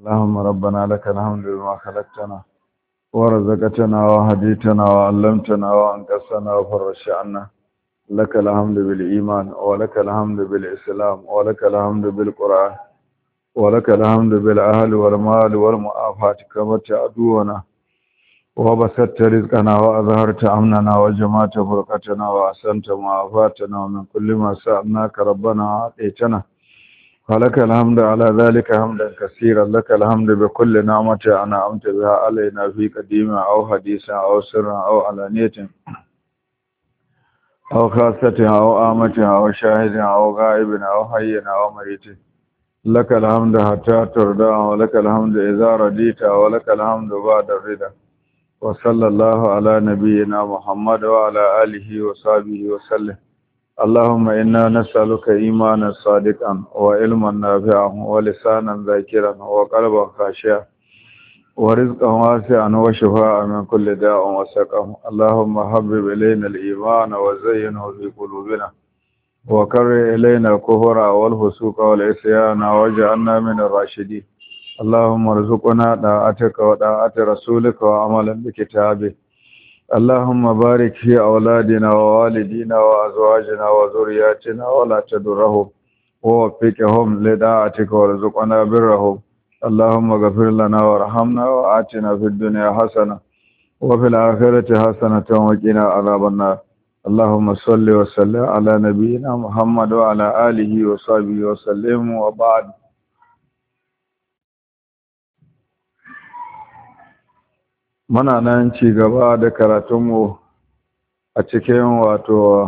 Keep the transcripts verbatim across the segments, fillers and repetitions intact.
اللهم ربنا لك الحمد بما خلقتنا ورزقتنا وهديتنا وعلمتنا وأنقذتنا وفرجت عنا. لك الحمد بالإيمان ولك الحمد بالإسلام ولك الحمد بالقرآن ولك الحمد بالأهل والمال والمعافاة كبرت عدونا وبسطت رزقنا وأظهرت أمننا وجمعت فرقتنا وأحسنت معافاتنا ومن كل ما سألناك ربنا أعطيتنا فلك الحمد على ذلك حمدا كثيرا. لك الحمد بكل نعمة أنعمت بها علينا في قديمة أو حديثة أو سر أو علانية أو خاصة أو آمة أو شاهد أو غائب أو حي أو ميت. لك الحمد حتى ترضى ولك الحمد إذا رضيت ولك الحمد بعد الرضا. وصلى الله على نبينا محمد وعلى آله وصحبه وسلم. اللهم إنا نسألك إيمانا صادقا وعلما نافعا ولسانا ذاكرا وقلبا خاشعا ورزقا واسعا وشفاء من كل داء وسقم. اللهم حبب إلينا الإيمان وزينه في قلوبنا وكره إلينا الكفر والفسوق والعصيان واجعلنا من الراشدين. اللهم ارزقنا طاعتك وطاعة رسولك وعملا بكتابك. اللهم بارك في أولادنا ووالدينا وأزواجنا وذرياتنا ولا تضرهم ووفقهم لطاعتك وارزقنا برهم. اللهم اغفر لنا وارحمنا وآتنا في الدنيا حسنة وفي الآخرة حسنة وقنا عذاب النار. اللهم صل وسلم على نبينا محمد وعلى آله وصحبه وسلم. وبعد. muna nan ci gaba da karatunmu a cikin wato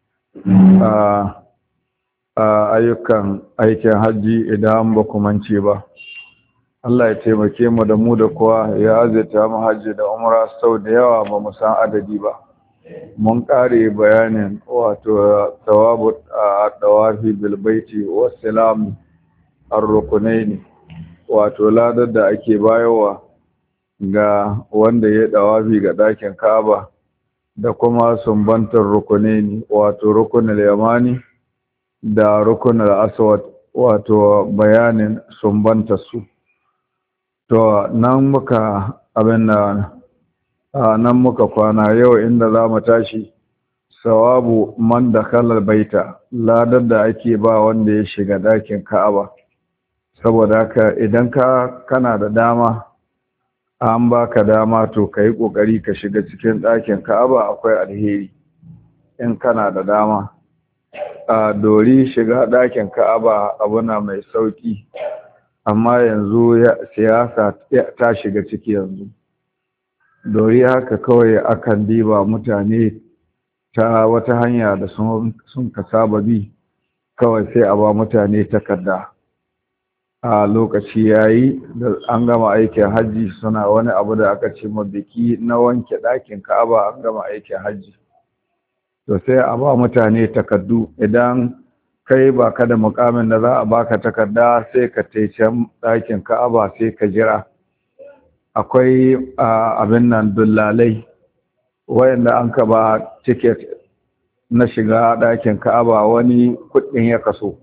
a ayyukan aikin hajji idan ba kumanci ba. Allah ya taimake mu da mu da kowa ya azurta mu hajji da umra sau da yawa ba mu san adadi ba. Mun kare bayanin wato tawabu a dawafi bil baiti wassalam ar-rukunaini, wato ladar da ake bayarwa ga wanda ya dawafi ga ɗakin Ka'aba da kuma sumbantar rukunaini, wato rukunul yamani da rukunul aswad, wato bayanin sumbantar su. To nan muka abin da nan muka kwana yau inda za mu tashi sawabu man dakhala baita, ladar da ake ba wanda ya shiga ɗakin Ka'aba. Saboda haka idan ka kana da dama an baka dama to ka yi ƙoƙari ka shiga cikin ɗakin Ka'aba, akwai alheri in kana da dama. A dori shiga ɗakin Ka'aba abu na mai sauƙi, amma yanzu siyasa ta shiga ciki yanzu. Dori haka kawai akan diba mutane ta wata hanya da sun ka saba bi, kawai sai a ba mutane takarda. A lokaci yayi da an gama aikin hajji suna wani abu da aka ce biki na wanke ɗakin Ka'aba, an gama aikin hajji to sai a ba mutane takardu. Idan kai ba ka da mukamin da za a baka takarda sai ka taice ɗakin Ka'aba sai ka jira. Akwai abin nan dullalai wayanda an ka ba ticket na shiga ɗakin Ka'aba, wani kuɗin ya kaso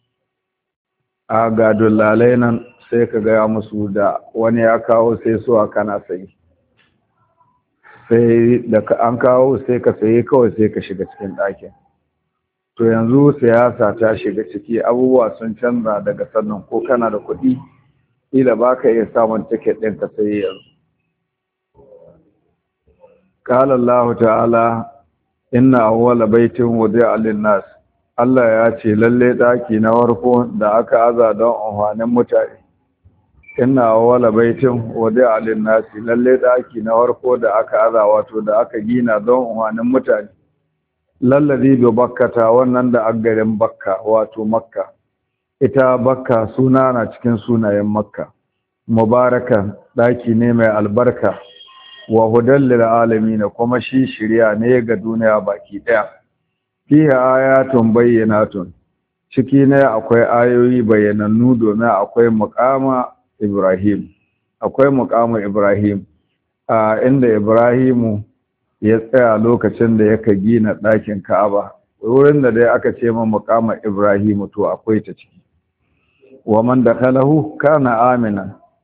a ga dullalai nan sai ka gaya musu da wani ya kawo sai suwa kana sayi, sai da an kawo sai ka sayi kawai sai ka shiga cikin ɗakin. To yanzu siyasa ta shiga ciki, abubuwa sun canza daga sannan ko kana da kuɗi ila ba ka iya samun tiket ɗin ka sayi yanzu. Qala Allah ta'ala inna awwala baitin wudi'a lin-nas, Allah ya ce lalle daki na farko da aka aza don amfanin mutane. Inna awwala baitin wudi'a lin-nasi, lalle daki na farko da aka aza wato da aka gina don amfanin mutane. Lallazi bi bakkata, wannan da aggarin Bakka wato Makka. Ita Bakka suna na cikin sunayen Makka. Mubarakan, daki ne mai albarka, wa hudan lil alamin, kuma shi shiriya ne ga duniya baki daya. Fiha ayatun bayyinatun, ciki ne akwai ayoyi bayyanannu domin akwai muqama Ibrahim, akwai muqama Ibrahim a inda Ibrahimu ya tsaya lokacin da yake gina ɗakin Ka'aba. Wurin da dai aka ce ma muqama Ibrahim to akwai ta ciki. wa man dakhalahu kana amina,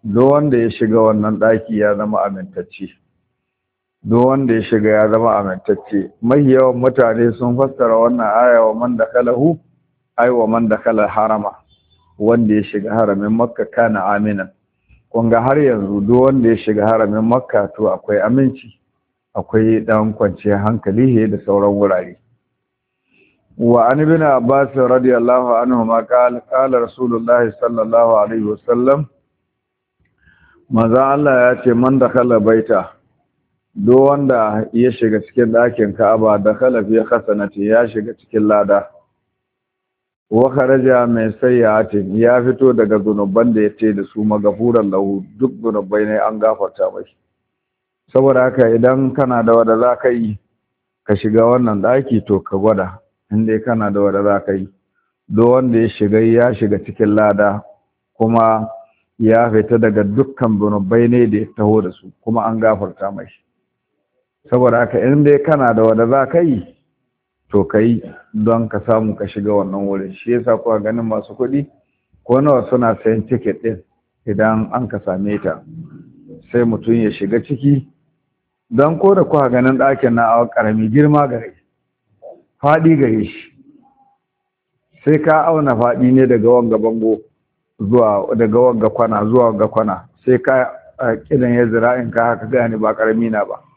duk wanda ya shiga wannan daki ya zama amintacce duk wanda ya shiga ya zama amintacce mai yawan mutane sun fassara wannan aya wa man dakalahu ay wa man dakala harama wanda ya shiga haramin makka kana aminan kun ga har yanzu duk wanda ya shiga haramin makka to akwai aminci akwai dan kwanciyar hankali da sauran wurare wa an ibn abbas radiyallahu anhu ma qala qala rasulullah sallallahu alaihi wasallam manzo Allah ya ce man dakala baita duk wanda ya shiga cikin ɗakin Ka'aba dakala fi hasanati ya shiga cikin lada wa kharaja mai sayyatin ya fito daga zunuban da yace da su magafuran lahu duk zunubai ne an gafarta mai saboda haka idan kana da wanda zaka yi ka shiga wannan daki to ka gwada inda kana da wanda zaka yi duk wanda ya shiga ya shiga cikin lada kuma ya fita daga dukkan zunubai ne da ya taho da su kuma an gafarta mai saboda haka inda kana da wanda zaka yi to kai don ka samu ka shiga wannan wurin shi yasa kuwa ganin masu kuɗi ko nawa suna sayan ticket din idan an ka same ta sai mutum ya shiga ciki don ko da kuwa ganin ɗakin na awa ƙarami girma gare faɗi gare shi sai ka auna faɗi ne daga wanga bango zuwa daga wanga kwana zuwa wanga kwana sai ka kidan ya zira'in ka haka gane ba ƙarami na ba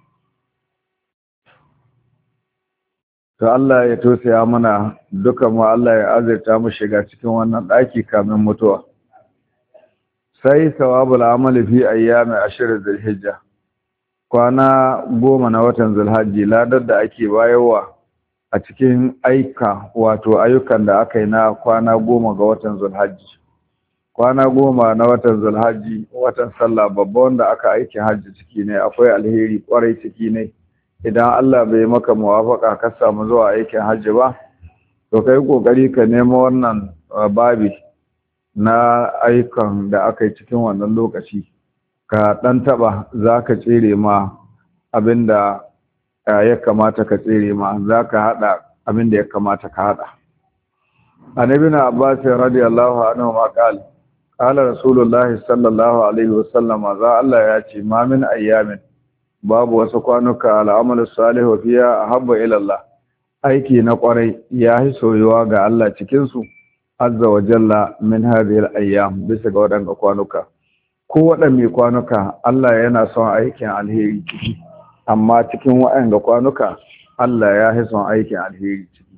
to Allah ya tosaya mana duka mu Allah ya azurta mu shiga cikin wannan daki kamin mutuwa sai sawabul amali fi ayyami ashir zulhijja kwana goma na watan zulhajji ladar da ake bayarwa a cikin aika wato ayyukan da aka yi na kwana goma ga watan zulhajji kwana goma na watan zulhajji watan sallah babba wanda aka aiki hajji ciki ne akwai alheri kwarai ciki ne idan Allah bai maka muwafaka ka samu zuwa aikin hajji ba to kai kokari ka nemo wannan babi na ayyukan da aka yi cikin wannan lokaci ka dan taba zaka tsere ma abinda ya kamata ka tsere ma zaka hada abinda ya kamata ka hada annabi na Abbas radiyallahu anhu ma qala qala rasulullahi sallallahu alaihi wasallam za Allah ya ce ma min ayyamin babu wasu kwanuka al'amalu salihu fiya habba ila Allah aiki na kwarai ya yi soyuwa ga Allah cikin su azza wa jalla min hadhihi al-ayyam bisa ga wadannan kwanuka ko wadanne kwanuka Allah yana son aikin alheri ciki amma cikin waɗanda kwanuka Allah ya yi son aikin alheri ciki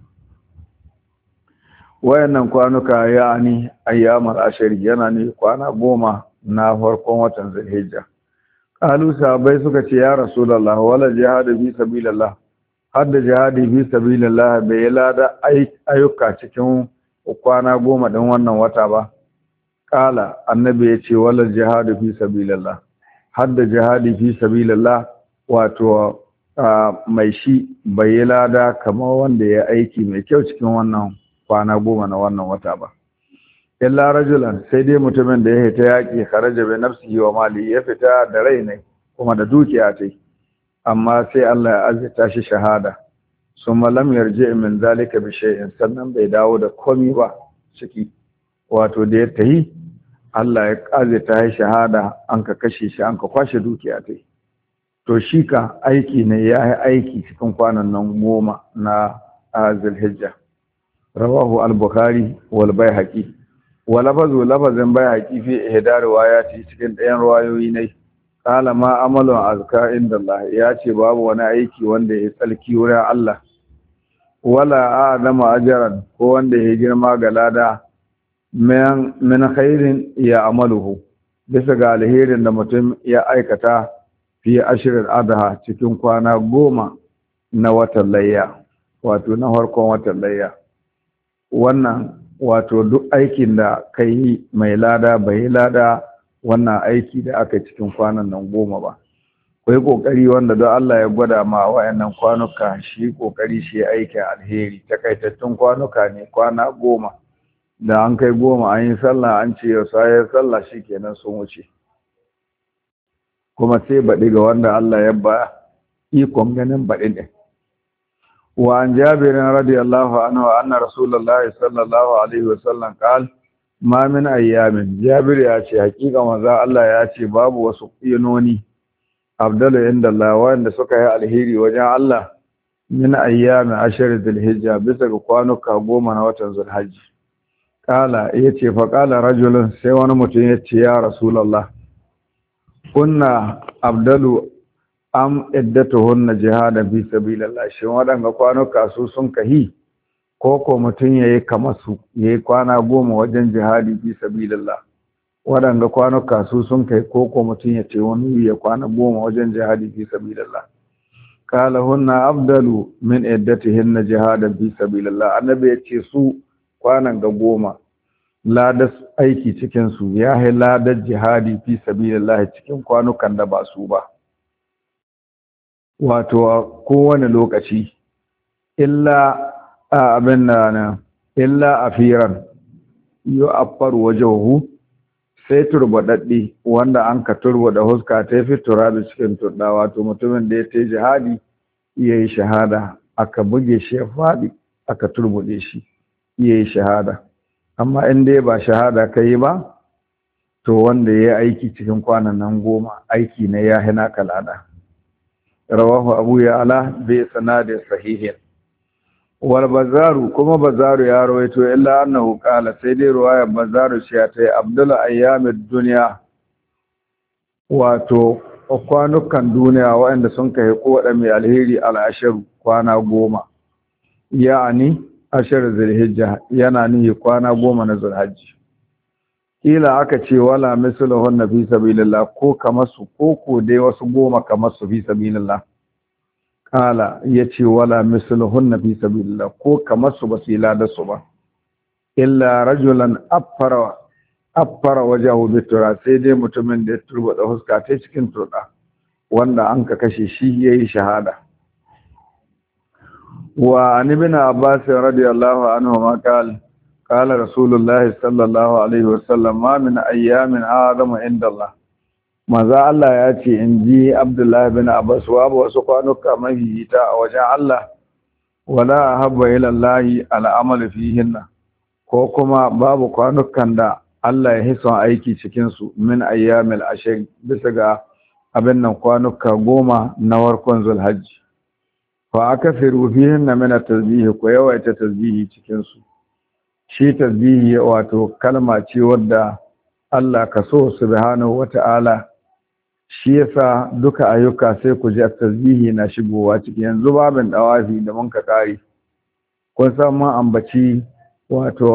wayannan kwanuka yani ayyamul ashri yana ne kwana goma na farkon watan Zulhijja qalu sahabbai suka ce ya rasulullah wala jihadu fi sabilillah hadda jihadi fi sabilillah bai lada ayyuka cikin kwana goma din wannan wata ba qala annabi ya ce wala jihadu fi sabilillah hadda jihadi fi sabilillah wato mai shi bai lada kamar wanda ya aiki mai kyau cikin wannan kwana goma na wannan wata ba illa rajulan sai dai mutumin da ya fita yaki kharaja bi nafsihi wa mali ya fita da rai ne kuma da dukiya ce amma sai Allah ya azita shi shahada summa lam yarji min zalika bi shay'in sannan bai dawo da komai ba ciki wato da ya tahi Allah ya azita shi shahada an ka kashe shi an ka kwashe dukiya ce to shi ka aiki ne ya yi aiki cikin kwanan nan goma na Zulhijja rawahu al-bukhari wal baihaqi wa lafazu lafazin baihaqi fi ihdar riwayati cikin ɗayan riwayoyi ne qala ma amalu azka inda Allah ya ce babu wani aiki wanda ya tsalki wurin Allah wala a'lama ajran ko wanda ya girma ga lada min min khairin ya amaluhu bisa ga alherin da mutum ya aikata fi ashirin adha cikin kwana goma na watan layya wato na farkon watan layya wannan wato duk aikin da ka yi mai lada bai lada wannan aiki da aka cikin kwanan nan goma ba kai kokari wanda don Allah ya gwada ma wayannan kwanuka shi kokari shi aikin alheri takaitattun kwanuka ne kwana goma da an kai goma an yi sallah an ce yau sai sallah shikenan sun wuce kuma sai baɗi ga wanda Allah ya ba ikon ganin baɗi ne wa an jabirin radiyallahu anhu anna rasulullahi sallallahu alaihi wasallam qala ma min ayyamin Jabir ya ce hakika manzo Allah ya ce babu wasu yinoni abdalu inda Allah wanda suka yi alheri wajen Allah min ayyamin ashar dhulhijja bisa ga kwanuka goma na watan zulhajji kala yace fa kala rajulun sai wani mutum yace ya rasulullah kunna abdalu am iddatuhunna jihadan fi sabilillah shin wadanga kwanuka su sun kahi ko ko mutum yayi kamar su yayi kwana goma wajen jihadi fi sabilillah wadanga kwanuka su sun kai ko ko mutum ya ce wani ya kwana goma wajen jihadi fi sabilillah kala hunna abdalu min iddatihinna jihadan fi sabilillah annabi ya ce su kwanan ga goma ladas aiki cikin su ya hai ladar jihadi fi sabilillah cikin kwanukan da ba su ba wato kowane lokaci illa abin na illa afiran yu affar wajhu sai turbadaddi wanda an ka turbada huska ta fi turabi cikin turda wato mutumin da ya ta jihadi yayi shahada aka buge shi ya fadi aka turbude shi yayi shahada amma in dai ba shahada kai ba to wanda yayi aiki cikin kwanan nan goma aiki ne ya hina kalada rawahu abu ya'la bi sanadin sahihin wal bazaru kuma bazaru ya rawaito illa annahu qala sai dai ruwaya bazaru shi ta yi abdul ayyamid dunya wato kwanukan duniya waɗanda sun kai ko da mai alheri al-ashar kwana goma yani ashar zulhijja yana nihi kwana goma na zulhajji kila aka ce wala misluhun nabi sabilillah ko kamar su ko ko dai wasu goma kamar su fi sabilillah kala yace wala misluhun nabi sabilillah ko kamar su basu lada su ba illa rajulan affara affara wajahu bitura sai dai mutumin da ya turbada huska ta cikin turda wanda an ka kashe shi yayi shahada wa an ibn abbas radiyallahu anhu ma qala qala rasulullahi sallallahu alaihi wasallam ma min ayyamin a'zamu inda Allah maza Allah ya ce in ji abdullahi bin abbas wa wasu kwanuka mahiyita a wajen Allah wala habba ila Allah al'amalu fihinna ko kuma babu kwanukan da Allah ya hison aiki cikin su min ayyamil ashir bisa ga abin nan kwanuka goma na warkon zulhajji fa akafiru fihinna min at-tasbih ko yawaita tasbihi cikin su shi tasbihi wato kalma ce wadda Allah ka so subhanahu wata'ala shi yasa duka ayyuka sai ku ji tasbihi na shigowa cikin yanzu babin dawafi da mun ka kare kun san mun ambaci wato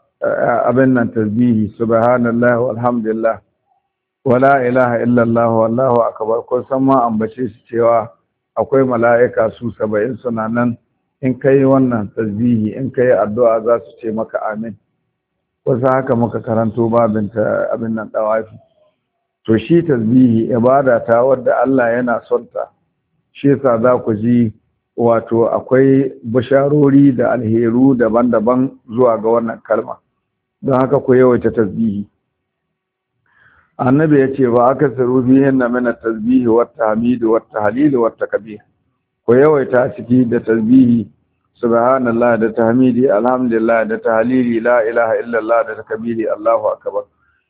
abin nan tasbihi subhanallahi walhamdulillah wala ilaha illallah wallahu akbar kun san mun ambace shi cewa akwai mala'ika su saba'in suna nan in kai wannan tasbihi in kai addu'a za su ce maka amin wasu haka muka karanto babin ta abin nan dawafi to shi tasbihi ibada ta wadda Allah yana son ta shi yasa za ku ji wato akwai bisharori da alheru daban-daban zuwa ga wannan kalma don haka ku yawaita tasbihi annabi ya ce ba aka saru bihin na mana tasbihi wa tahmid wa tahlil wa takbir ku yawaita ciki da tasbihi subhanallah da tahmidi alhamdulillah da tahlili la ilaha illallah da takbiri Allahu akbar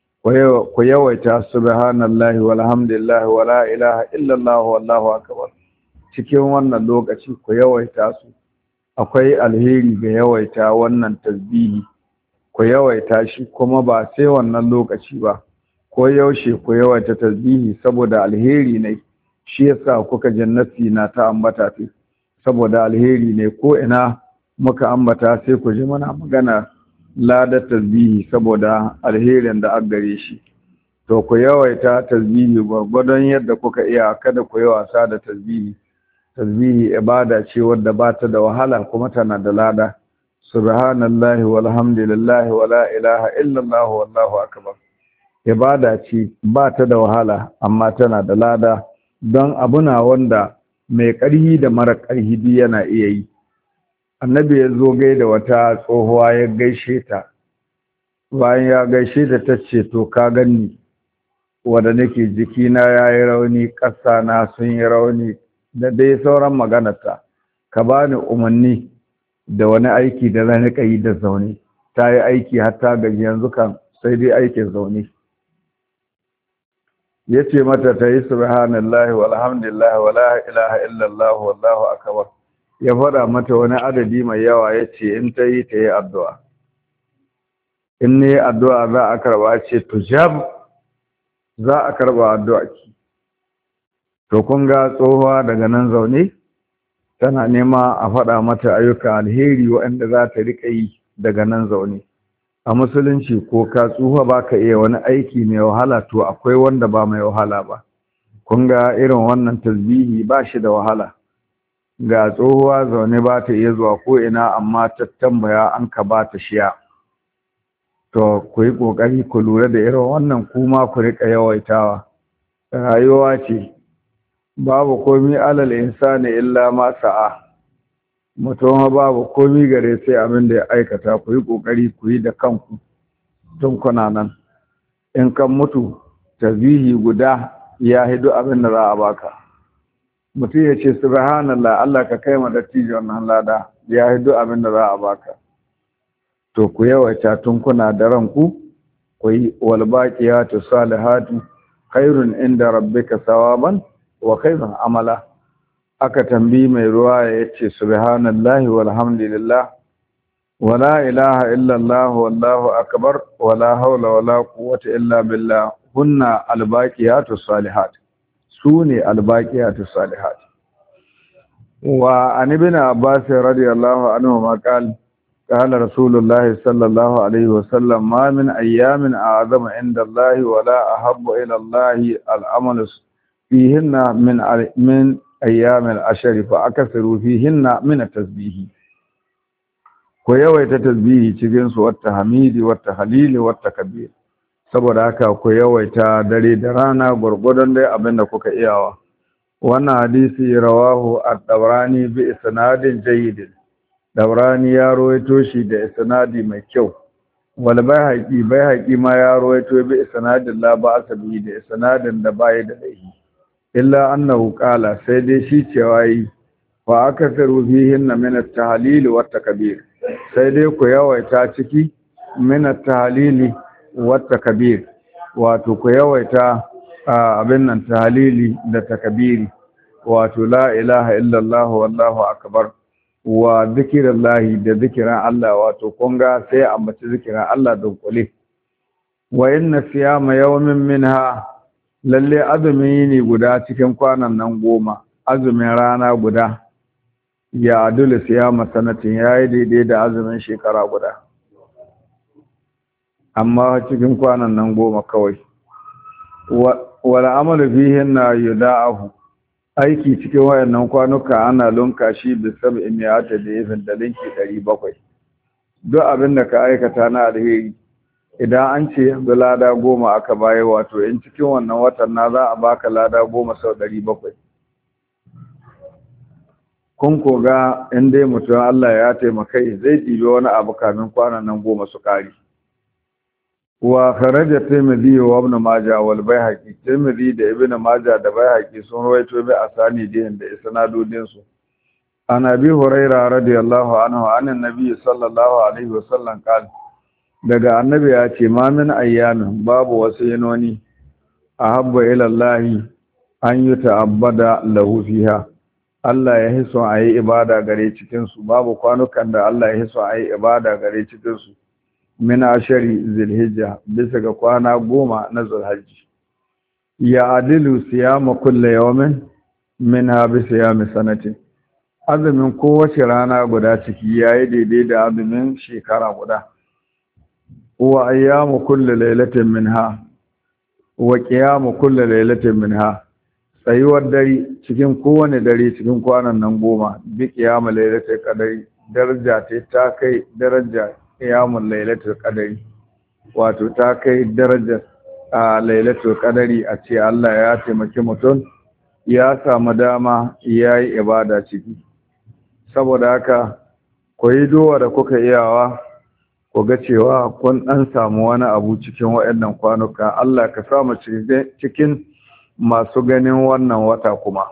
ku yawaita subhanallahi walhamdulillah wala ilaha illallah wallahu akbar cikin wannan lokaci ku yawaita su akwai alheri ga yawaita wannan tasbihi ku yawaita shi kuma ba sai wannan lokaci ba ko yaushe ku yawaita tasbihi saboda alheri ne shi yasa kuka jannati na ta ambata fi saboda alheri ne ko ina muka ambata sai ku ji mana magana ladar tasbihi saboda alherin da aka gare shi to ku yawaita tasbihi gwargwadon yadda kuka iya kada ku yi wasa da tasbihi tasbihi ibada ce wadda ba ta da wahala kuma tana da lada subhanallahi walhamdulillahi wala ilaha illallah wallahu akbar ibada ce ba ta da wahala amma tana da lada don abuna wanda mai ƙarhi da mara ƙarhi duk yana iya yi annabi ya zo gaida wata tsohuwa ya gaishe ta bayan ya gaishe ta ta ce to ka ganni wanda nake jikina ya yi rauni ƙasa na sun yi rauni da dai sauran maganarta ka bani umarni da wani aiki da zan riƙa yi da zaune ta yi aiki hatta gaji yanzu kan sai dai aikin zaune ya ce mata ta yi subhanallahi walhamdulillah wala ilaha illallah wallahu akbar ya faɗa mata wani adadi mai yawa ya ce in ta yi ta yi addu'a in ne addu'a za a karba ce tujab za a karba addu'a ki to kun ga tsohuwa daga nan zaune tana nema a faɗa mata ayyukan alheri waɗanda za ta riƙa yi daga nan zaune a musulunci ko ka tsufa ba ka iya wani aiki mai wahala to akwai wanda ba mai wahala ba kun ga irin wannan tasbihi ba shi da wahala ga tsohuwa zaune ba ta iya zuwa ko ina amma ta tambaya an ka ba ta shiya to ku yi ƙoƙari ku lura da irin wannan kuma ku riƙa yawaitawa rayuwa ce babu komi alal insani illa ma sa'a mutum babu komi gare sai abin da ya aikata ku yi ƙoƙari ku yi da kanku tun kuna nan in kan mutu tasbihi guda ya hidu abin da za a baka mutum ya ce subhanallah Allah ka kai ma dattijo wannan lada ya hidu abin da za a baka to ku yawaita tun kuna da ranku ku yi wal baqiyatu salihatu khairun inda rabbika sawaban wa khairun amala aka tambayi mai ruwa ya ce subhanallahi walhamdulillah wala ilaha illallah wallahu akbar wala haula wala quwwata illa billah hunna albaqiyatu salihat sune albaqiyatu salihat wa an ibn abbas radiyallahu anhu ma qala qala rasulullah sallallahu alaihi wasallam ma min ayyamin a'zama inda allah wala ahabbu ila allah al'amalu fihinna min min ayyamil ashari fa akasiru fihinna min at-tasbih ko yawaita tasbihi cikin su wata hamidi wata halili wata kabir saboda haka ku yawaita dare da rana gurgudan dai abinda kuka iyawa wannan hadisi rawahu ad-dawrani bi isnadin jayyid dawrani ya rawaito shi da isnadi mai kyau wal bayhaqi bayhaqi ma ya rawaito bi isnadin la ba'sa bi da isnadin da bai da laifi illa annahu qala sai dai shi cewa yi fa akasaru fihinna min at-tahlil wa at-takbir sai dai ku yawaita ciki min at-tahlil wa at-takbir wato ku yawaita abin nan tahlili da takbiri wato la ilaha illa allah wallahu akbar wa zikrullahi da zikran Allah wato kunga sai ambaci zikran Allah don kule wa inna siyama yawmin minha lalle azumi ne guda cikin kwanan nan goma azumin rana guda ya adulu siyama sanatin yayi daidai da azumin shekara guda amma cikin kwanan nan goma kawai wala amalu fihinna yudaahu aiki cikin wayannan kwanuka ana lunka shi bi sab'i mi'ata da ifin da linki ɗari bakwai duk abin da ka aikata na alheri idan an ce yanzu lada goma aka bayar wato in cikin wannan watan na za a baka lada goma sau ɗari bakwai kun koga in dai mutum Allah ya taimakai zai ɗibi wani abu kamin kwanan nan goma su ƙari wa kharaja tirmidhi wa ibn majah wal baihaqi tirmidhi da ibn majah da baihaqi sun rawaito bi asani din da isnadodin su ana bi hurairah radiyallahu anhu anan nabi sallallahu alaihi wasallam qala daga annabi ya ce ma min ayyamin babu wasu yanoni ahabba ila Allah an yuta'abbada lahu fiha Allah ya hiso ayi ibada gare cikin su babu kwanukan da Allah ya hiso ayi ibada gare cikin su min ashari zilhijja bisa ga kwana goma na zulhajji ya adilu siyama kulli yawmin minha bi siyami sanatin azumin kowace rana guda ciki yayi daidai da azumin shekara guda wa ayyamu kulli lailatin minha wa qiyamu kulli lailatin minha tsayuwar dare cikin kowane dare cikin kwanan nan goma bi qiyamu lailatul qadari daraja ta kai daraja qiyamul lailatul qadari wato ta kai darajar a lailatul qadari a ce Allah ya taimaki mutum ya samu dama yayi ibada ciki saboda haka koyi dowa da kuka iyawa ku ga cewa kun dan samu wani abu cikin waɗannan kwanuka Allah ka samu cikin masu ganin wannan wata kuma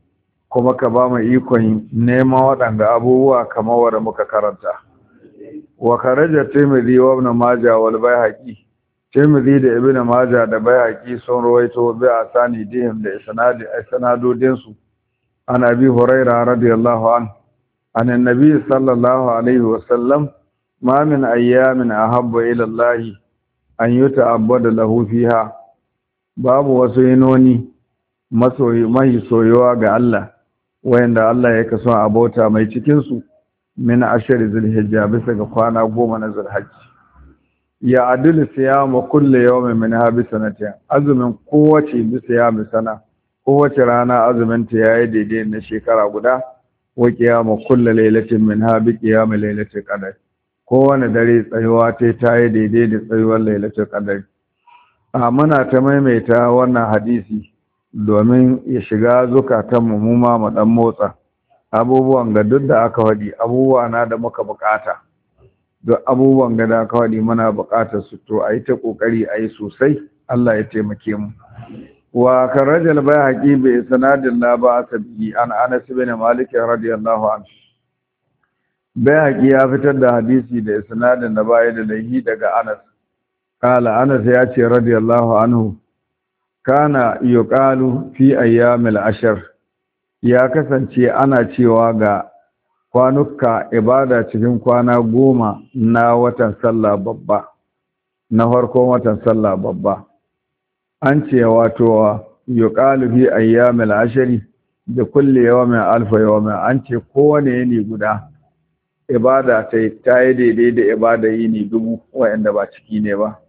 kuma ka ba mu ikon neman waɗanda abubuwa kamar wanda muka karanta wa kharaja Tirmidhi wa Ibn Majah wal Baihaqi Tirmidhi da Ibn Majah da Baihaqi sun rawaito bi asanidihim da isnadi isnadodin su an Abi Hurairah radiyallahu anhu an annabi sallallahu alaihi wa sallam ma min ayyamin ahabba ila Allah an yuta'abbada lahu fiha babu wasu yinoni masoyi mai soyuwa ga Allah wayanda Allah ya kaso abota mai cikin su min ashari zulhijja bisa ga kwana goma na zulhajji ya adil siyamu kulli yawmin min habi sanatin azumin kowace bisa ya misana kowace rana azumin ta yayi daidai na shekara guda wa qiyamu kulli lailatin min habi qiyam lailatul qadr kowane dare tsayuwa ta tayi daidai da tsayuwar lailatul qadr a muna ta maimaita wannan hadisi domin ya shiga zukatan mu mu ma mu dan motsa abubuwan ga duk da aka wadi abubuwa na da muka bukata duk abubuwan ga da aka wadi muna bukatar su to ayi ta kokari ayi sosai Allah ya taimake mu wa karajal bayhaqi bi sanadin la ba'sa bi an Anas bin Malik radiyallahu anhu bayhaqi ya fitar da hadisi da sanadin da bai da lahi daga Anas kala Anas ya ce radiyallahu anhu kana yuqalu fi ayyamil ashr ya kasance ana cewa ga kwanuka ibada cikin kwana goma na watan sallah babba na farkon watan sallah babba an ce wato yuqalu fi ayyamil ashri da kulli yawmin alfa yawmin an ce kowane yini guda ibada ta ta yi daidai da ibada yini dubu wanda ba ciki ne ba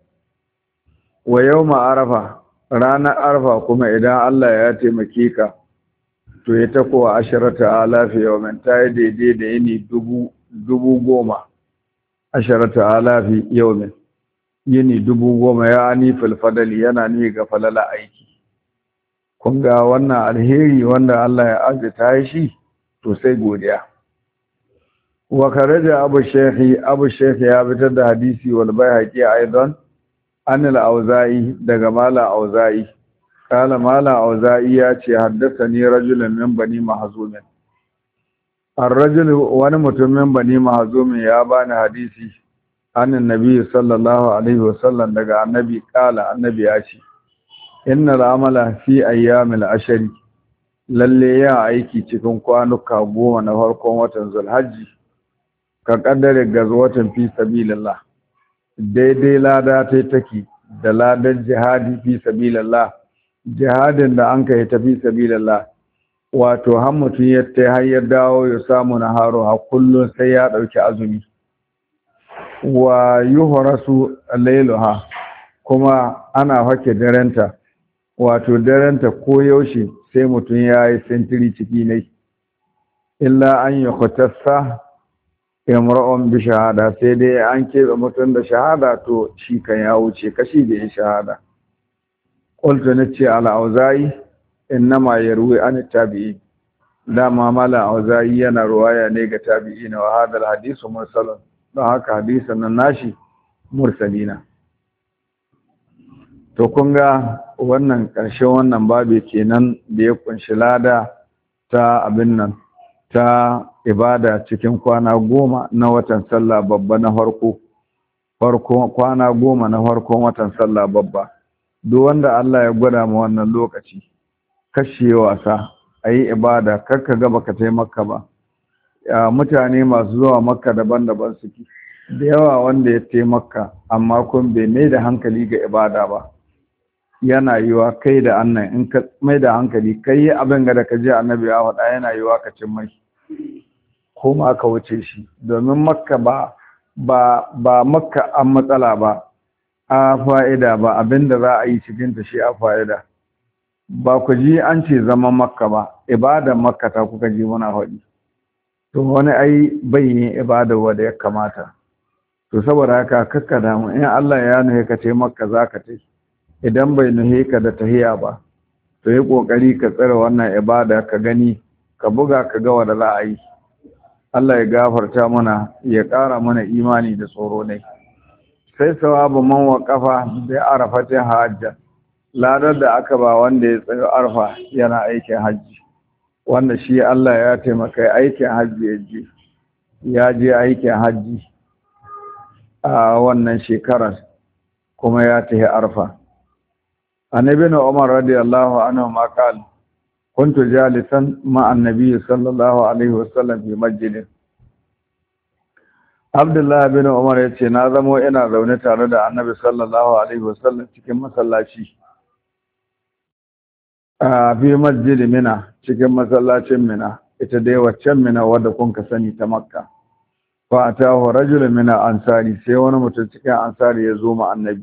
wa yawma arafa ranar arfa kuma idan Allah ya taimake ka to ya ta kowa asharata alafi yawmin ta yi daidai da yini dubu dubu goma asharata alafi yawmin yini dubu goma ya ani filfadali yana ni ga falala aiki kun ga wannan alheri wanda Allah ya azita shi to sai godiya wa karaja abu shaykhi abu shaykhi ya fitar da hadisi wal baihaqi aidan an al-auza'i daga mala auza'i kala mala auza'i ya ce haddathani rajulun min bani mahzum ar-rajul wani mutum min bani mahzum ya bani hadisi annan nabi sallallahu alaihi wasallam daga annabi kala annabi ya ce innal amala fi ayyamil ashri lalle ya aiki cikin kwanuka goma na farkon watan zulhajji ka kaddare gazwatan fi sabilillah daidai lada tai take da ladan jihadi fi sabilillah jihadin da an kai ta fi sabilillah wato har mutum ya tai har ya dawo ya samu naharo a kullun sai ya dauki azumi wa yuhrasu laylaha kuma ana hake darenta wato darenta ko yaushe sai mutun yayi sentiri ciki ne illa an yakhtassa imra'un bi shahada sai dai an kebe mutun da shahada to shi kan ya wuce kashi da shahada qultu nace ala auza'i innama yarwi an tabi'i dama mala auza'i yana ruwaya ne ga tabi'ina wa hadal hadithu mursalun don haka hadisan nan nashi mursalina to kun ga wannan ƙarshen wannan babu kenan da ya kunshi lada ta abin nan ta ibada cikin kwana goma na watan sallah babba na farko farko kwana goma na farkon watan sallah babba duk wanda Allah ya gwada mu wannan lokaci kashe wasa ayi ibada karka ga baka taimaka ba mutane masu zuwa makka daban-daban suke da yawa wanda ya taimaka amma kun bai mai da hankali ga ibada ba yana yiwa kai da annan in ka mai da hankali kai abin ga da ka je annabi ya faɗa yana yiwa ka cin mai ko ma ka wuce shi domin makka ba ba ba makka an matsala ba a fa'ida ba abinda za a yi cikin ta shi a fa'ida ba ku ji an ce zaman makka ba ibadan makka ta kuka ji muna faɗi to wani ai bai yin ibada wanda ya kamata to saboda haka kakka damu in Allah ya nuhe ka ce makka zaka tai idan bai nuhe ka da tahiya ba to yi kokari ka tsare wannan ibada ka gani ka buga ka ga wanda za a yi Allah ya gafarta mana ya ƙara mana imani da tsoro ne sai sawabu man waqafa bi arafatin hajja ladar da aka ba wanda ya tsayo arfa yana aikin hajji wanda shi Allah ya taimaka aikin hajji ya je ya je aikin hajji a wannan shekarar kuma ya tahi arfa. Annabi na Umar radiyallahu anhu ma qala kuntu jalisan ma annabi sallallahu alaihi wasallam fi masjidin. Abdullah bin Umar yace na zamo ina zaune tare da annabi sallallahu alaihi wasallam cikin masallaci a fi masjid Mina, cikin masallacin Mina, ita dai waccan Mina wadda kun ka sani ta Makka. Fa atahu rajulun min ansari, sai wani mutum cikin ansari ya zo ma annabi.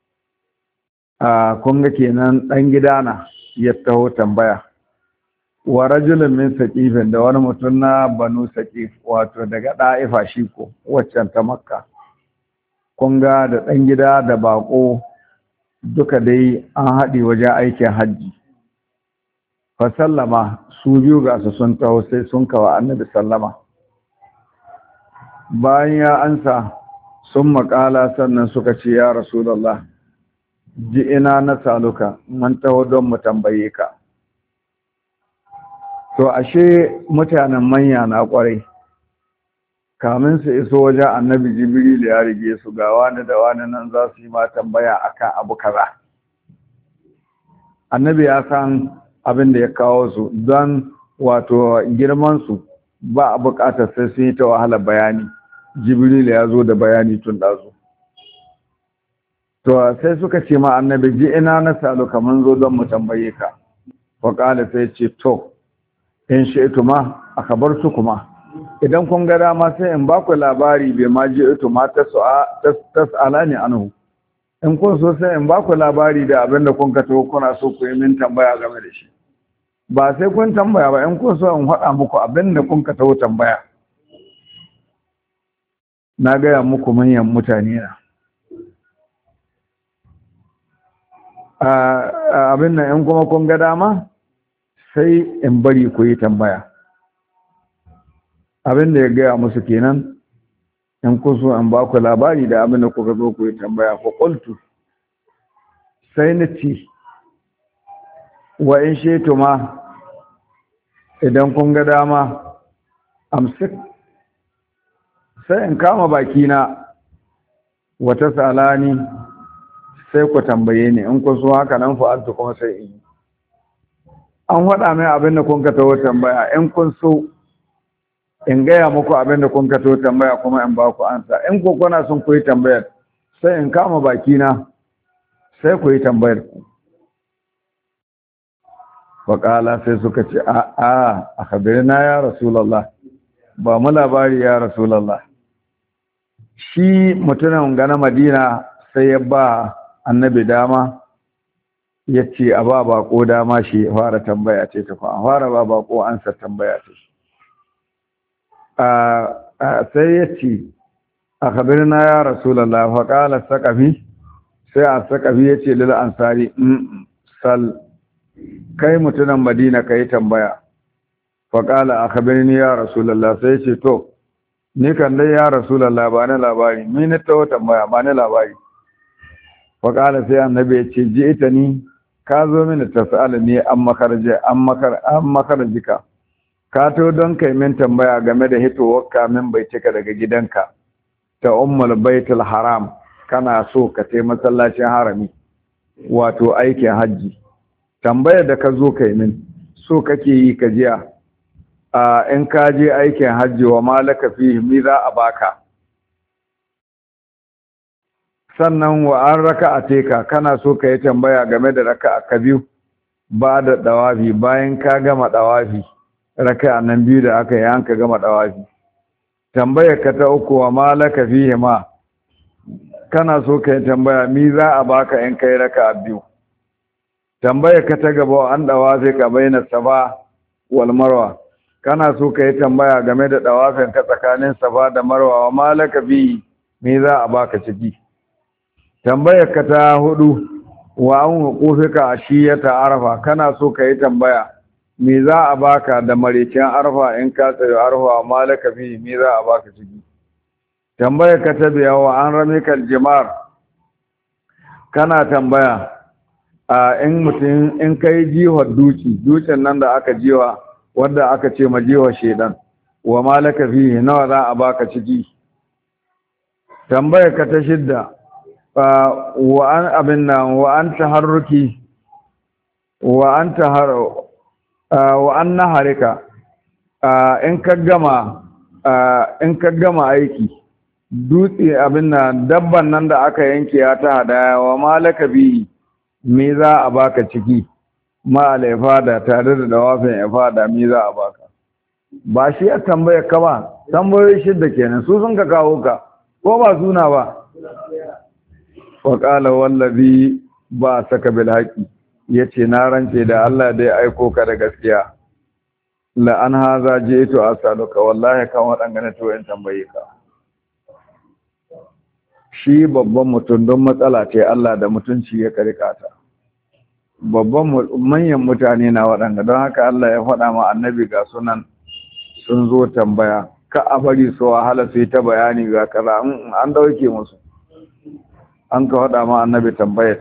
A kun ga kenan dan gidana ya taho tambaya. Wa rajulun min saqifin, da wani mutum na banu saqif, wato daga da'ifa shi ko waccan ta Makka. Kun ga da dan gida da bako duka dai an haɗi wajen aikin hajji. Fa sallama, su biyu ga su sun taho sai sun kawa annabi sallama. Bayan ya ansa sun makala sannan suka ce ya Rasulullah, ji ina na saluka, mun taho don mu tambaye ka. To ashe mutanen manya na kwarai, kamin su iso wajen annabi Jibril ya rige su ga wani da wani nan za su yi ma tambaya akan abu kaza. Annabi ya san abin da ya kawo su don wato girmansu ba a bukatar sai sun yi ta wahala bayani. Jibril ya zo da bayani tun ɗazu. To sai suka ce ma annabi, ji ina na salo kamar zo don mu tambaye ka. Faƙala sai ce to in shi'tu ma aka bar su kuma, idan kun ga dama sai in ba ku labari bai ma ji ito ma tas'ala ne anhu. In kun so sai in ba ku labari da abin da kun ka taho kuna so ku yi min tambaya game da shi. Ba sai kun tambaya ba, in kun so in faɗa muku abin da kun ka taho tambaya. Na gaya muku manyan mutane na. Abin nan in kuma kun ga dama sai in bari ku yi tambaya. Abin da ya gaya musu kenan, in kun so in ba ku labari da abin da kuka zo ku yi tambaya. Fa qultu, sai na ci wa in shetu ma idan kun ga dama amsik, sai in kama bakina wata salani sai ku tambaye ni, in kun so haka nan fa'altu kuma sai in yi. An faɗa mai abin da kun ka taho tambaya, in kun so in gaya muku abin da kun ka taho tambaya kuma in ba ku ansa. In ku kuna son ku yi tambayar, sai in kama bakina sai ku yi tambayar ku. Faƙala sai suka ce a a a kabirina ya Rasulallah, ba mu labari ya Rasulallah. Shi mutumin gana Madina sai ya ba annabi dama, ya ce a ba bako dama shi fara tambaya ce ta kuma fara ba bako ansa tambaya ce. Sai ya ce a kabirina ya Rasulallah. Faƙala saƙafi, sai a saƙafi ya ce lil ansari, sal, kai mutumin Madina ka yi tambaya. Faƙala a kabirni ya Rasulallah. Sai ce to ni kan dai ya Rasulallah ba ni labari, ni na taho tambaya ba ni labari. Faƙala sai annabi ya ce ji ita ni ka zo mini tasala ne an makarje an makar an makarjika, ka to don kai min tambaya game da hitowar ka min bai cika daga gidanka ta ummul baitul haram, kana so ka tai masallacin harami wato aikin hajji. Tambayar da ka zo kai min so kake yi ka jiya a in ka je aikin hajji wa malaka fihi mi za a baka, sannan wa an raka'a teka kana so ka yi tambaya game da raka'a ka biyu ba da dawafi, bayan ka gama dawafi raka'a nan biyu da aka yi an ka gama dawafi. Tambayar ka ta uku wa malaka fihi ma, kana so ka yi tambaya mi za a baka in kai raka'a biyu. Tambayar ka ta gaba an dawafi ka bayyana safa wal marwa, kana so ka yi tambaya game da dawafin ka tsakanin safa da marwa wa malaka fihi mi za a baka ciki. Tambayar ka ta hudu wa an hukufika ashiyata arafa, kana so ka yi tambaya me za a baka da marecin arfa in ka tsaye arfa malaka fi me za a baka ciki. Tambayar ka ta biya wa an ramikal jimar, kana tambaya a in mutum in kai jihar duci dutsen nan da aka jiwa wanda aka ce ma jihar shedan wa malaka fi nawa za a baka ciki. tambayar ka ta shidda wa an abin nan wa an taharruki wa an tahar wa an naharika in ka gama in ka gama aiki dutse abin nan dabban nan da aka yanke ya ta hadaya wa malaka bi me za a baka ciki ma al-ifada tare da dawafin ifada me za a baka ba shi ya tambaye ka ba tambayoyi shidda kenan su sun ka kawo ka ko ba suna ba wa qala wallazi ba saka bil haqi yace na rance da Allah da ya aiko ka da gaskiya la an haza jitu asaluka wallahi kan wadanga to in tambaye ka shi babban mutum don matsala ce Allah da mutunci ya karika ta babban manyan mutane na waɗanda don haka Allah ya faɗa ma annabi ga sunan sun zo tambaya ka a bari su wahala su yi ta bayani ga kaza an dauke musu an ka faɗa ma annabi tambayar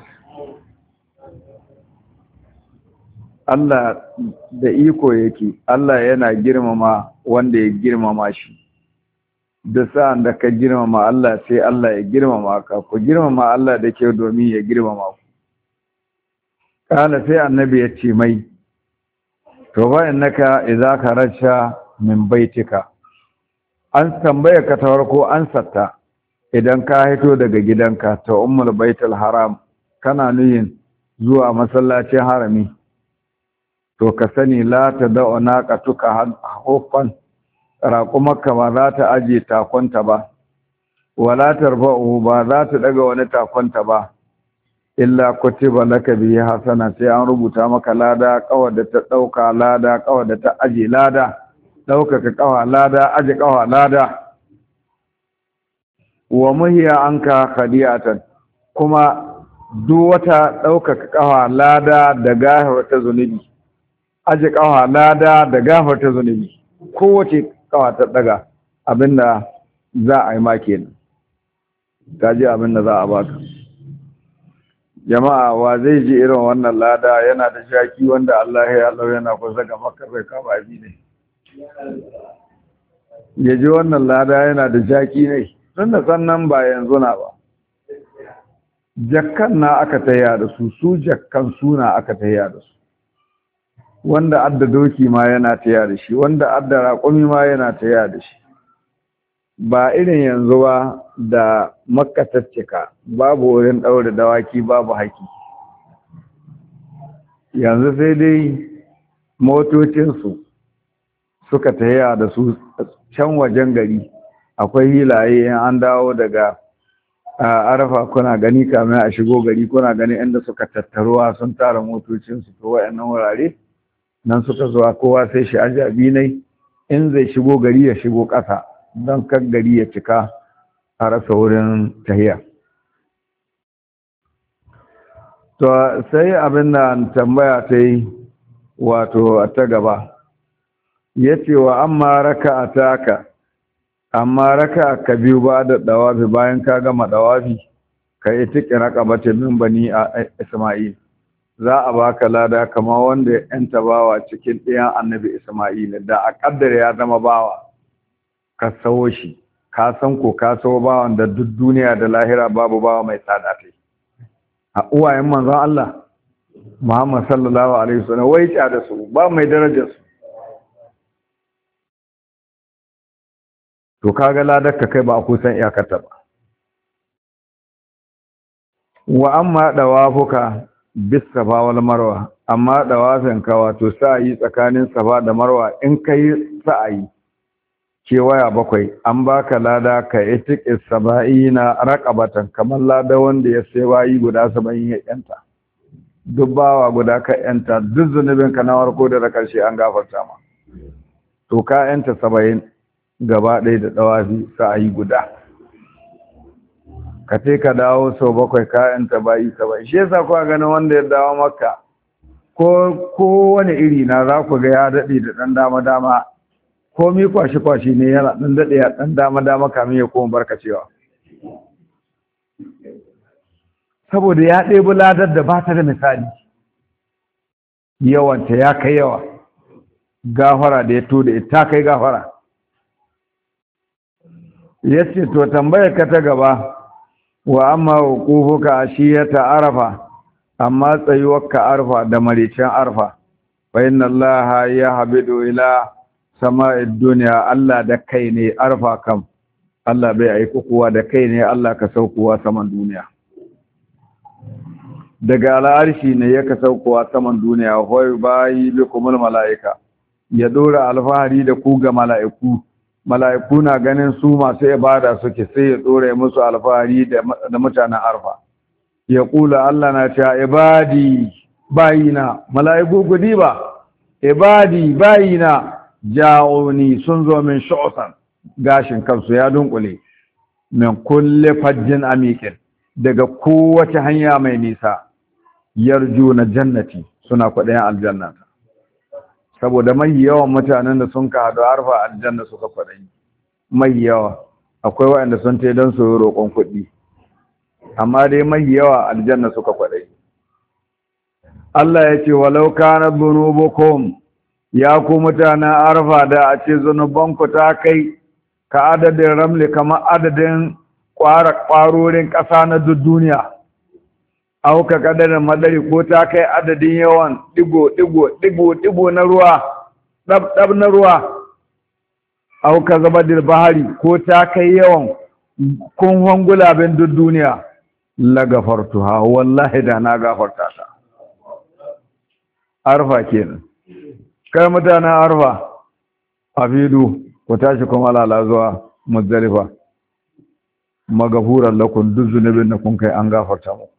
Allah da iko yake Allah yana girmama wanda ya girmama shi da sa'an da ka girmama Allah sai Allah ya girmama ka ku girmama Allah da ke domin ya girmama ku kana sai annabi ya ce mai to ba innaka idza kharajta min baitika an tambaye ka ta farko an satta idan ka hito daga gidanka ta ummul baitul haram kana nuyin zuwa masallacin harami to ka sani la ta da'una ka tuka hukkan raƙumarka ba za ta aje takonta ba wala tarba'u ba za ta daga wani takonta ba illa kutiba laka bihi hasana sai an rubuta maka lada kawar da ta dauka lada kawar da ta aje lada daukaka kawa lada aje kawa lada wa muhiya anka khadiyatan kuma duk wata daukaka kawa lada da gafar ta zunubi aje kawa lada da gafar ta zunubi kowace kawa ta daga abinda za a yi ma kenan kaji abinda za a baka jama'a wa zai ji irin wannan lada yana da shaki wanda Allah ya Allah yana kusa ga Makka bai kama abi ne ya ji wannan lada yana da shaki ne tun da sannan ba yanzu na ba jakkan na aka tayya da su su jakkan suna aka tayya da su wanda adda doki ma yana tayya da shi wanda adda raƙumi ma yana tayya da shi ba irin yanzu ba da Makka ta cika babu wurin ɗaure dawaki babu haki yanzu sai dai motocinsu suka taya da su can wajen gari akwai hilaye in an dawo daga arafa kuna gani kamar a shigo gari kuna gani inda suka tattaruwa sun tara motocinsu to wayannan wurare nan suka zuwa kowa sai shi ajabi ne in zai shigo gari ya shigo ƙasa don kan gari ya cika a rasa wurin tahiya. To sai abin da tambaya ta yi wato ta gaba ya ce wa amma raka a taka amma raka ka biyu ba da dawafi bayan ka gama dawafi ka yi tiki raka batin min bani a Isma'il za a baka lada kama wanda ya yanta bawa cikin ɗayan annabi Isma'il da a ƙaddara ya zama bawa ka sawo shi ka san ko ka sawo bawan da duk duniya da lahira babu bawa mai tsada kai a uwayen manzon Allah Muhammad sallallahu alaihi wasallam wai ta da su ba mai darajar su to kaga ladar ka kai ba a kusan iyakarta ba wa amma dawafuka bis safa wal marwa amma dawafin ka wato sa'i tsakanin safa da marwa in kai sa'i kewaya bakwai an baka lada ka itiqis saba'ina raqabatan kamar lada wanda ya sai bayi guda saba'in ya yanta duk bawa guda ka yanta duk zunubin ka na farko da na karshe an gafarta ma to ka yanta saba'in gaba ɗaya da dawafi sa'i guda ka ce ka dawo sau bakwai ka yanta bayi saba'in shi yasa kuwa ganin wanda ya dawo makka ko ko wani iri na za ku ga ya daɗe da ɗan dama dama komi kwashi-kwashi ne yana ɗan daɗe ya ɗan dama-dama kamin ya koma barkacewa saboda ya ɗebi ladar da ba ta da misali yawanta ya kai yawa gafara da ya to da ita kai gafara yace to tambayar ka ta gaba wa amma wuqufuka ashiyata arafa amma tsayuwarka arfa da maricin arfa fa inna allaha yahbidu ila sama'id dunya Allah da kai ne arfa kam Allah bai aiko kowa da kai ne Allah ka saukowa saman duniya daga al'arshi ne yake saukowa saman duniya hoy bayi bikumul malaika ya dora alfahari da ku ga mala'iku mala'iku na ganin su masu ibada suke sai ya dora musu alfahari da mutanen arfa ya kula Allah na cewa ibadi bayina mala'iku gudi ba ibadi bayina ja'uni sun zo min shu'san gashin kansu ya dunkule min kulli fajjin amikin daga kowace hanya mai nisa yarjuna jannati suna kwaɗayin aljanna saboda mai yawan mutanen da sun ka hadu arfa aljanna suka kwaɗayi mai yawa akwai waɗanda sun tai don su roƙon kuɗi amma dai mai yawa aljanna suka kwaɗayi Allah ya ce walau kana dhunubukum ya ku mutanen arfa da a ce zunubanku ta kai ka adadin ramli kamar adadin ƙwarorin ƙasa na duk duniya auka kadarin madari ko ta kai adadin yawan digo digo digo digo na ruwa dab dab na ruwa auka zabadil bahari ko ta kai yawan kunhon gulabin duk duniya la gafartuha wallahi da na gafarta ta arfa kenan kai mutanen arfa afidu ku tashi kuma lala zuwa muzdalifa magafuran lakum duk zunubin da kun kai an gafarta mu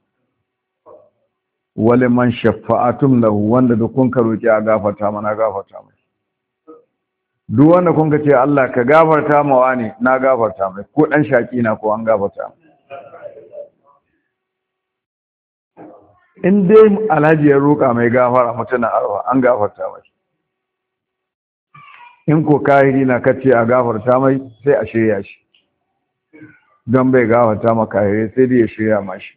wale man shafa'atum lahu wanda duk kun ka roki a gafarta mana gafarta mai duk wanda kun ka ce Allah ka gafarta ma wani na gafarta mai ko dan shaki na ko an gafarta mai in dai alhaji ya roka mai gafara mutuna arwa an gafarta mai in ko kahiri na kace a gafarta mai sai a shirya shi don bai gafarta ma kahiri sai dai ya shirya mashi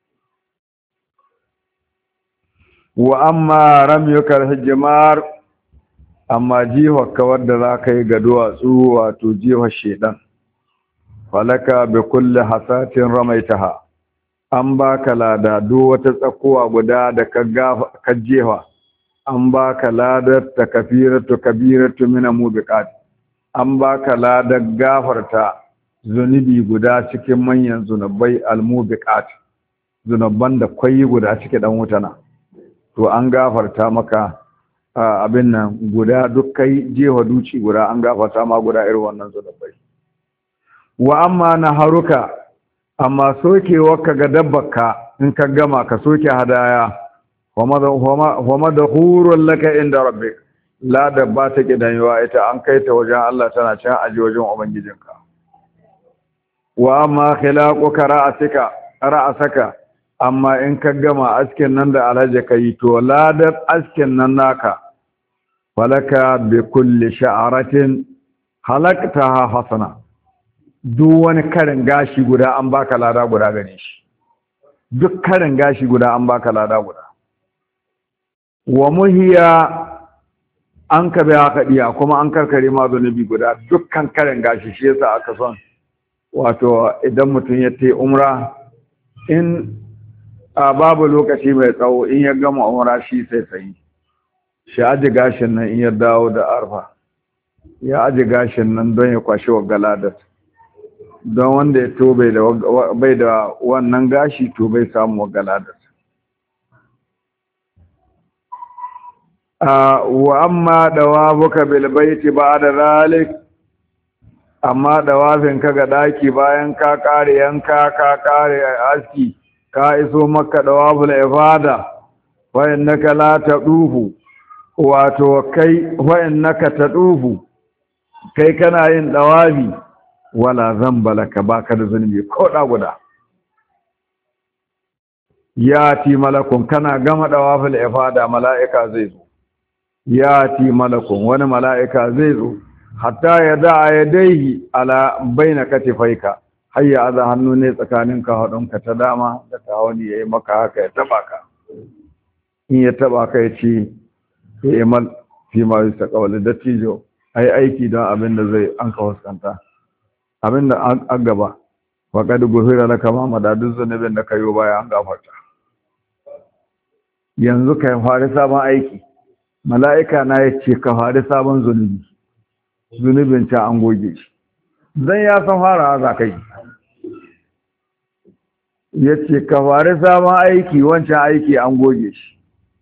wa amma ramyukal hijmar amma jiwa kawar da zaka yi ga duwatsu wato jiwa shedan falaka bi kulli hasatin ramaitaha an baka lada duk wata tsakuwa guda da ka ka jewa an baka ladar takfiratu kabiratu min mubiqat an baka ladar gafarta zunubi guda cikin manyan zunubai almubiqat zunuban da kwayi guda cikin dan wutana to an gafarta maka abin nan guda duk kai jewa duci guda an gafarta ma guda irin wannan zunubai wa amma na haruka amma sokewarka ga dabbarka in ka gama ka soke hadaya wa madhurun laka inda rabbik la dabba ta kidanwa ita an kai ta wajen Allah tana can aji wajen ubangijinka wa amma khilaquka ra'asika ra'asaka amma in ka gama askin nan da alhaji kai to ladar askin nan naka falaka bi kulli sha'aratin halaqtaha hasana duk wani karin gashi guda an baka lada guda gare shi duk karin gashi guda an baka lada guda wa muhiya an ka bai haka diya kuma an karkare ma zunubi guda dukkan karin gashi shi yasa aka son wato idan mutum ya tayi umra in a babu lokaci mai tsawo in ya gama umra shi sai sai shi aji gashin nan in ya dawo da arfa ya aji gashin nan don ya kwashi wa galadar don wanda ya to bai da wannan gashi to bai samu galadar wa amma dawabuka bil baiti ba'da zalik amma dawafin ka ga daki bayan ka kare yanka ka kare aski ka iso makka dawaful ifada wa innaka la tadufu wato kai wa innaka tadufu kai kana yin dawafi wala zamba laka baka da zunubi ko da guda ya ti malakun kana gama dawaful ifada mala'ika zai zo ya ti malakun wani mala'ika zai zo hatta ya da'a yadayhi ala baina katifaika hayya aza hannu ne tsakanin ka hadonka ta dama da ta wani yayi maka haka ya taba ka in ya taba ka ya ce ya mal fi ma yustaqbal da tijo ai aiki don abin da zai an ka waskanta abinda an gaba wa kad gufira laka ma madadun zunubin da kayo baya an gafarta yanzu kai fara sabon aiki mala'ika na yace ka fara sabon zunubi zunubin ta an goge shi zan ya san fara za kai yace ka fara sabon aiki wancan aiki an goge shi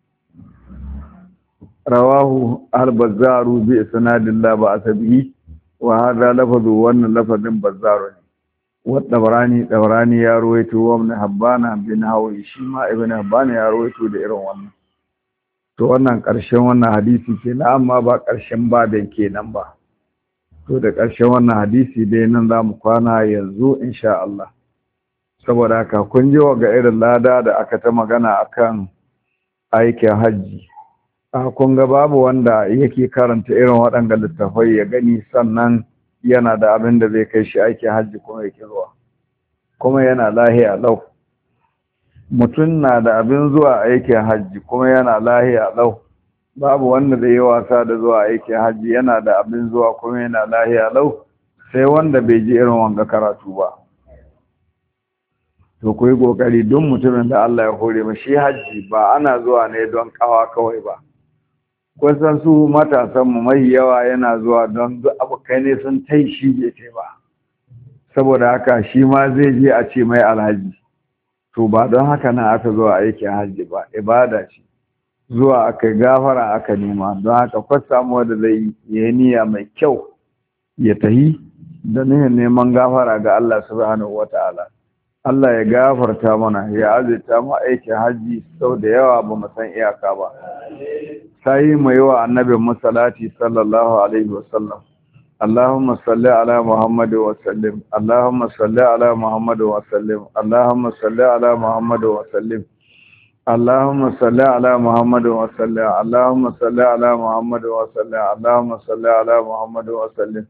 rawahu al-bazzaru bi isnadillah ba asabihi wa hada lafzu wannan lafazin bazzaru ne wa dabrani dabrani ya ruwaito wa ibn habbana bin hawi shi ma ibn habbana ya ruwaito da irin wannan to wannan karshen wannan hadisi kenan amma ba karshen babin kenan ba to da karshen wannan hadisi dai nan zamu kwana yanzu insha Allah saboda haka kun ji ga irin lada da aka ta magana akan aikin haji a kun ga babu wanda yake karanta irin waɗanda littafai ya gani sannan yana da abin da zai kai shi aikin hajji kuma yake zuwa kuma yana lahiya lau mutum na da abin zuwa aikin hajji kuma yana lahiya lau babu wanda zai yi wasa da zuwa aikin hajji yana da abin zuwa kuma yana lahiya lau sai wanda bai ji irin wanga karatu ba to ku yi kokari don mutumin da Allah ya hore ma shi hajji ba ana zuwa ne don kawa kawai ba kusan su matasanmu mai yawa yana zuwa don duk abokai ne sun tai shi bai tai ba saboda haka shi ma zai je a ce mai alhaji to ba don haka na aka zuwa aikin hajji ba ibada ce zuwa aka gafara aka nema don haka kwas samu wanda zai yi niyya mai kyau ya tahi da nihin neman gafara ga Allah subhanahu wataala Allah ya gafarta mana ya azurta mu aikin hajji sau da yawa ba mu san iyaka ba sai mu yi wa annabi musallati sallallahu alaihi wasallam Allahumma salli ala Muhammad wa sallim Allahumma salli ala Muhammad wa sallim Allahumma salli ala Muhammad wa sallim Allahumma salli ala Muhammad wa sallim Allahumma salli ala Muhammad wa sallim Allahumma salli ala Muhammad wa sallim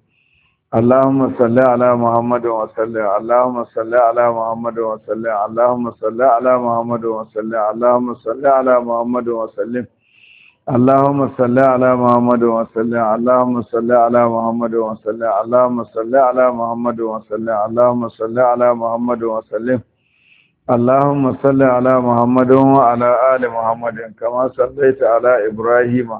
اللهم صل على محمد وسلم اللهم صل على محمد وسلم اللهم صل على محمد وسلم اللهم صل على محمد وسلم اللهم صل على محمد وسلم اللهم صل على محمد وسلم اللهم صل على محمد وسلم اللهم صل على محمد وسلم اللهم صل على محمد وعلى آل محمد كما صليت على إبراهيم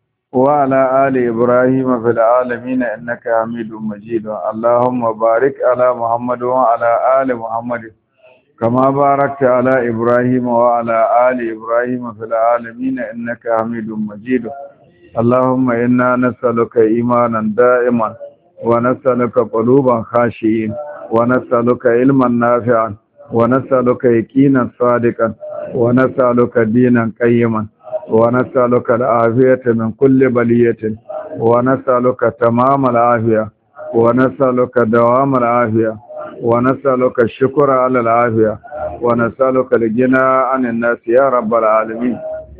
وعلى آل إبراهيم في العالمين إنك حميد مجيد اللهم بارك على محمد وعلى آل محمد كما باركت على إبراهيم وعلى آل إبراهيم في العالمين إنك حميد مجيد اللهم إنا نسألك إيمانا دائما ونسألك قلوبا خاشعين ونسألك علما نافعا ونسألك يقينا صادقا ونسألك دينا قيما ونسألك العافية من كل بلية ونسألك تمام العافية ونسألك دوام العافية ونسألك الشكر على العافية ونسألك الغنى عن الناس يا رب العالمين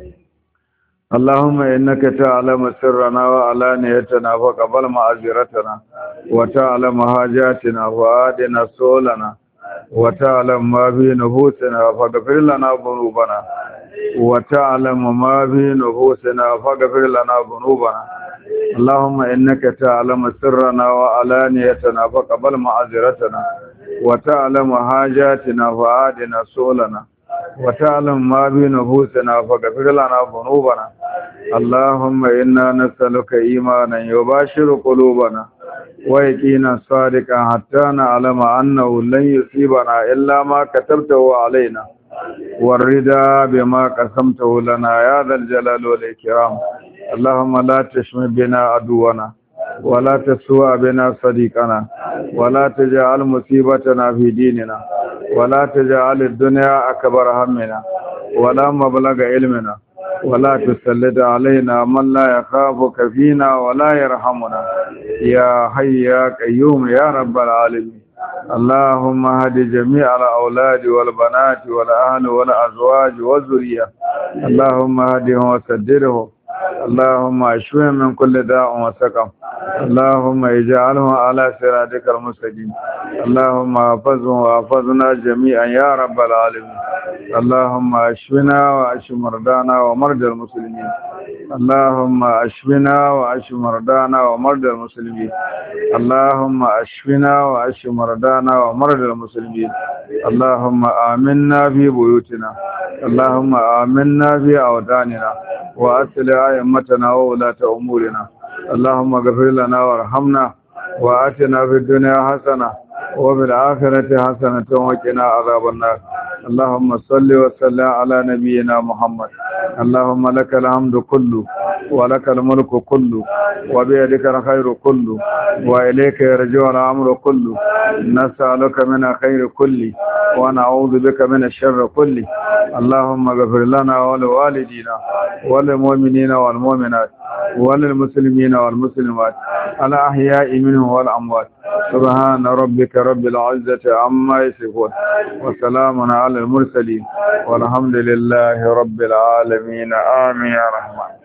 اللهم إنك تعلم سرنا وعلانيتنا فقبل معذرتنا وتعلم حاجاتنا وآدنا سؤلنا وتعلم ما في نفوسنا فاغفر لنا ذنوبنا وتعلم ما في نفوسنا فاغفر لنا ذنوبنا اللهم إنك تعلم سرنا وعلانيتنا فقبل معذرتنا وتعلم حاجاتنا وآدنا سؤلنا وتعلم ما في نفوسنا فاغفر لنا ذنوبنا اللهم إنا نسألك إيمانا يباشر قلوبنا ويقينا صادقا حتى نعلم أنه لن يصيبنا إلا ما كتبته علينا والرضا بما قسمته لنا يا ذا الجلال والإكرام اللهم لا تشمل بنا عدونا ولا تسوء بنا صديقنا ولا تجعل مصيبتنا في ديننا ولا تجعل الدنيا أكبر همنا ولا مبلغ علمنا ولا تسلط علينا من لا يخافك فينا ولا يرحمنا يا حي يا قيوم يا رب العالمين اللهم هد جميع الأولاد والبنات والأهل والأزواج والذرية اللهم هدهم وسددهم اللهم اشفهم من كل داء وسقم اللهم اجعله على صراطك المستقيم اللهم احفظه واحفظنا جميعا يا رب العالمين اللهم اشفنا واشف مرضانا ومرضى المسلمين اللهم اشفنا واشف مرضانا ومرضى المسلمين اللهم اشفنا واشف مرضانا ومرضى المسلمين اللهم آمنا في بيوتنا اللهم آمنا في أوداننا وأصلح أئمتنا وولاة أمورنا اللهم اغفر لنا وارحمنا وآتنا في الدنيا حسنة وفي الآخرة حسنة وقنا عذاب النار اللهم صل وسلم على نبينا محمد اللهم لك الحمد كله ولك الملك كله وبيدك الخير كله وإليك يرجع الأمر كله نسألك من الخير كله ونعوذ بك من الشر كله اللهم اغفر لنا ولوالدينا وللمؤمنين والمؤمنات وللمسلمين والمسلمات الأحياء منهم والأموات سبحان ربك رب العزة عما يصفون وسلام على المرسلين والحمد لله رب العالمين آمين يا رحمن